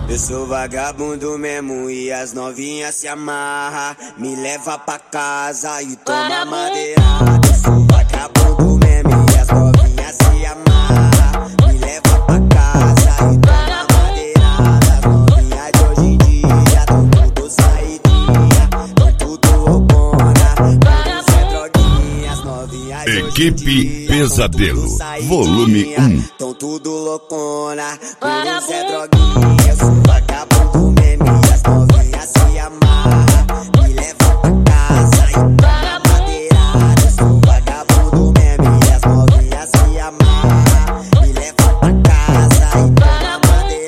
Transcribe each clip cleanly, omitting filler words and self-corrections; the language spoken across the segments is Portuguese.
Eu sou vagabundo mesmo e as novinhas se amarra, me leva pra casa e toma madeirada. Eu sou vagabundo mesmo e as novinhas se amarra, me leva pra casa e toma madeirada. As novinhas de hoje em dia tão tudo saidinha, tão tudo roubona, tudo sem droguinha. As novinhas de hoje em dia Pesadelo, volume 1. tão tudo loucona, tudo sem droguinha. Eu sou vagabundo mesmo e as novinhas se amarra, me leva pra casa e toma madeirada. Eu sou vagabundo mesmo e as novinhas se amarra, me leva pra casa e toma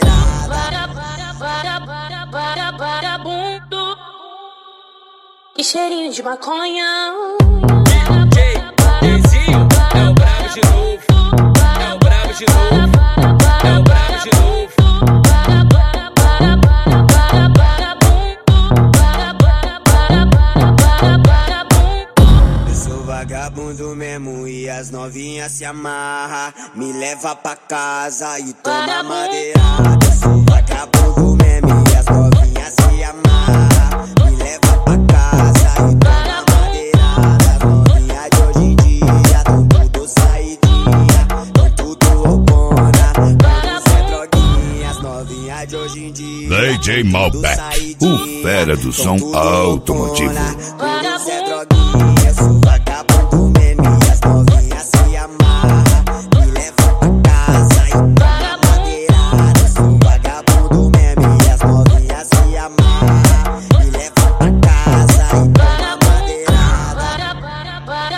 madeirada. Vagabundo e cheirinho de maconha. Deizinho é o brabo de novo, é o brabo de novo, é o brabo de novo. Eu sou vagabundo mesmo e as novinhas se amarra, me leva pra casa e toma madeirada. Eu sou vagabundo mesmo e as novinhas se amarra, me leva pra casa e toma madeirada. As novinhas de hoje em dia tão tudo saidinha, tão tudo roubona, tudo sem droguinha. As novinhas de hoje em dia DJ Malbec, o fera do som automotivo. tudo sem droguinha. Eu sou vagabundo mesmo e as novinhas se amarra, me leva pra casa e toma madeirada. Eu sou vagabundo mesmo e as novinhas se amarra, me leva pra casa e toma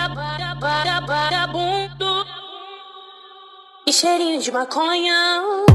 madeirada. Vagabundo e cheirinho de maconha.